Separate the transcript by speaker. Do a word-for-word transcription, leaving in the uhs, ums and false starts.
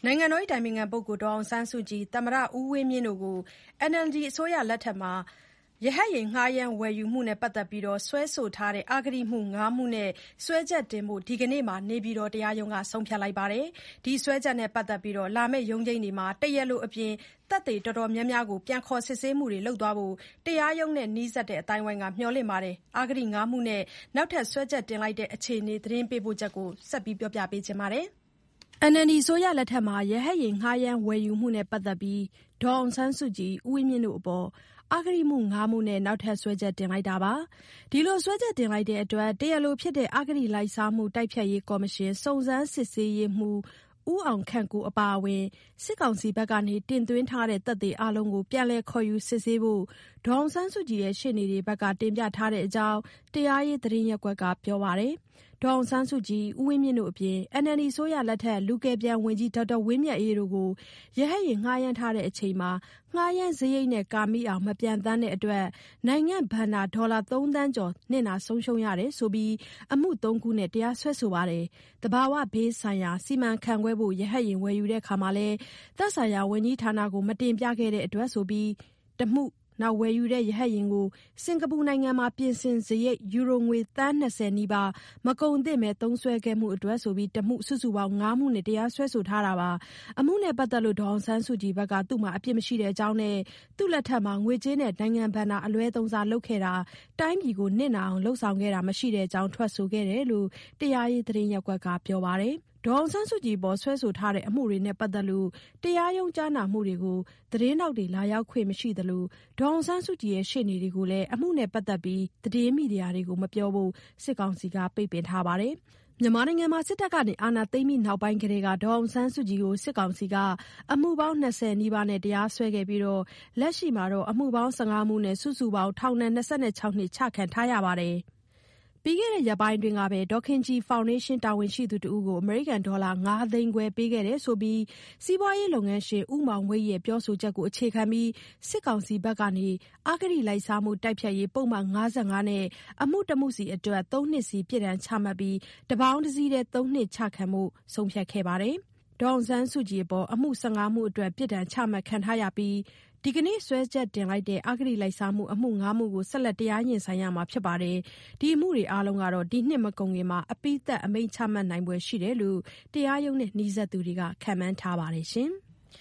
Speaker 1: နိုင်ငံတော်တိုင်ပင်ခံပုဂ္ဂိုလ်ဒေါ်အောင်ဆန်းစုကြည်၊သမ္မတဦးဝင်းမြင့်တို့ကို အန်အယ်လ်ဒီအစိုးရလက်ထက်မှာရဟတ်ယာဉ်ငှားရမ်းဝယ်ယူမှုနဲ့ပတ်သက်ပြီးစွဲဆိုထားတဲ့ အဂတိမှုငါးမှုနဲ့စွဲချက်တင်ဖို့ ဒီကနေ့မှာ နေပြည်တော်တရားရုံးက ဆုံးဖြတ်လိုက်ပါတယ်။ ဒီစွဲချက်နဲ့ပတ်သက်ပြီး လာမယ့်ရုံးချိန်းတွေမှာ တရားလိုအပြင် သက်သေတော်တော်များများကို ပြန်ခေါ်စစ်ဆေးမှုတွေလုပ်သွားဖို့ တရားရုံးနဲ့နီးစပ်တဲ့အသိုင်းအဝိုင်းက မျှော်လင့်ပါတယ်။ အဂတိငါးမှုနဲ့ နောက်ထပ်စွဲချက်တင်လိုက်တဲ့အခြေအနေ သတင်းပေးပို့ချက်ကို မဆုမွန်က ပြောပြပါမယ်။ အန်အယ်လ်ဒီအစိုးရလက်ထက်မှာ ရဟတ်ယာဉ်ငှားရမ်းဝယ်ယူမှုနဲ့ပတ်သက်ပြီး ဒေါ်အောင်ဆန်းစုကြည်၊ ဦးဝင်းမြင့်တို့အပေါ် အဂတိမှုငါးမှုနဲ့ နောက်ထပ်စွဲချက်တင်လိုက်တာပါ။ ဒီလိုစွဲချက်တင်လိုက်တဲ့အတွက် တရားလိုဖြစ်တဲ့ အဂတိလိုက်စားမှုတိုက်ဖျက်ရေးကော်မရှင် စုံစမ်းစစ်ဆေးရေးမှူး ဦးအောင်ခန့်ကိုအပါအဝင် စစ်ကောင်စီဘက်က တင်သွင်းထားတဲ့ သက်သေအားလုံးကို ပြန်လည်ခေါ်ယူစစ်ဆေးဖို့ ဒေါ်အောင်ဆန်းစုကြည်ရဲ့ရှေ့နေတွေဘက်က တင်ပြထားတဲ့အကြောင်း တရားရေးသတင်းရပ်ကွက်က ပြောပါတယ်။ ဒေါ်အောင်ဆန်းစုကြည်၊ ဦးဝင်းမြင့်တို့အပြင် အန်အယ်လ်ဒီအစိုးရလက်ထက် လူကယ်ပြန်ဝန်ကြီး ဒေါက်တာဝင်းမြတ်အေးတို့ကို ရဟတ်ယာဉ်ငှားရမ်းထားချိန်မှာ ငှားရမ်းစရိတ်နဲ့ကာမိအောင် မပျံသန်းတဲ့အတွက် နိုင်ငံ့ဘဏ္ဍာဒေါ်လာသုံးသန်းကျော် နစ်နာဆုံးရှုံးရတယ်ဆိုပြီး အမှုသုံးခုနဲ့ တရားစွဲဆိုပါတယ်။ သဘာဝဘေးဆိုင်ရာ စီမံခန့်ခွဲဖို့ ရဟတ်ယာဉ်ဝယ်ယူရာမှာလည်း သက်ဆိုင်ရာဝန်ကြီးဌာနကို မတင်ပြခဲ့တဲ့အတွက်ဆိုပြီး တမှု၊ ဝယ်ယူတဲ့ရဟတ်ယာဉ်ကို စင်္ကာပူနိုင်ငံမှာ ပြင်ဆင်စရိတ် ယူရိုငွေသန်းနှစ်ဆယ်နီးပါး မကုန်သင့်ဘဲသုံးစွဲခဲ့မှုအတွက်ဆိုပြီး တမှု စုစုပေါင်းငါးမှုနဲ့ တရားစွဲဆိုထားတာပါ။ အမှုနဲ့ပတ်သက်လို့ ဒေါ်အောင်ဆန်းစုကြည်ဘက်က သူ့မှာအပြစ်မရှိကြောင်းနဲ့ သူ့လက်ထက်မှာ ငွေကြေးနဲ့ နိုင်ငံဘဏ္ဍာအလွဲသုံးစားလုပ်ခဲ့တာ၊ တိုင်းပြည်ကိုနစ်နာအောင်လုပ်ဆောင်ခဲ့တာမရှိကြောင်း ထွက်ဆိုခဲ့တယ်လို့ တရားရေးသတင်းရပ်ကွက်က ပြောပါတယ်။ ဒေါ်အောင်ဆန်းစုကြည်အပေါ်စွဲဆိုထားတဲ့အမှုတွေနဲ့ပတ်သက်လို့ တရားရုံးကြားနာမှုတွေကို သတင်းထောက်တွေ လာရောက်ခွင့်မရှိသလို ဒေါ်အောင်ဆန်းစုကြည်ရှေ့နေတွေကိုလည်း အမှုနဲ့ပတ်သက်ပြီး သတင်းမီဒီယာတွေကို မပြောဖို့ စစ်ကောင်စီက ပိတ်ပင်ထားပါတယ်။ မြန်မာနိုင်ငံမှာ စစ်တပ်က အာဏာသိမ်းပြီးနောက်ပိုင်းကတည်းက ဒေါ်အောင်ဆန်းစုကြည်ကို စစ်ကောင်စီက အမှုပေါင်း၂၀နီးပါးနဲ့ တရားစွဲခဲ့ပြီး လက်ရှိမှာ အမှုပေါင်း၁၅မှုနဲ့ စုစုပေါင်း ထောင်ဒဏ် ၂၆နှစ်ချခံထားရပါတယ်။ ပြီးခဲ့တဲ့ရက်ပိုင်းအတွင်းကပဲ ဒေါ်ခင်ကြည်ဖောင်ဒေးရှင်း တာဝန်ရှိသူတဦးကို အမေရိကန်ဒေါ်လာ ငါးသိန်းခွဲပေးခဲ့တယ်ဆိုပြီး စီးပွားရေးလုပ်ငန်းရှင် ဦးမောင်ဝိတ်ရဲ့ပြောဆိုချက်ကို အခြေခံပြီး စစ်ကောင်စီဘက်က အဂတိလိုက်စားမှုတိုက်ဖျက်ရေးပုဒ်မ ၅၅နဲ့ အမှုတမှုစီအတွက် သုံးနှစ်စီ ပြစ်ဒဏ်ချမှတ်ပြီး တပေါင်းတစည်းတည်း သုံးနှစ်ချခံဖို့ ဆုံးဖြတ်ခဲ့ပါတယ်။ ဒေါ်အောင်ဆန်းစုကြည်အပေါ် အမှု၁၅မှုအတွက် ပြစ်ဒဏ်ချမှတ်ခံထားရပြီး ဒီကနေ့စွဲချက်တင်လိုက်တဲ့ အဂတိလိုက်စားမှုအမှုငါးမှုကို ဆက်လက်တရားရင်ဆိုင်ရမှာဖြစ်ပါတယ်။ ဒီအမှုတွေအားလုံးက ဒီနှစ်မကုန်ခင် အပြီးသတ်အမိန့်ချမှတ်နိုင်ဖွယ်ရှိတယ်လို့ တရားရုံးနဲ့နီးစပ်သူတွေက ခန့်မှန်းထားပါတယ်။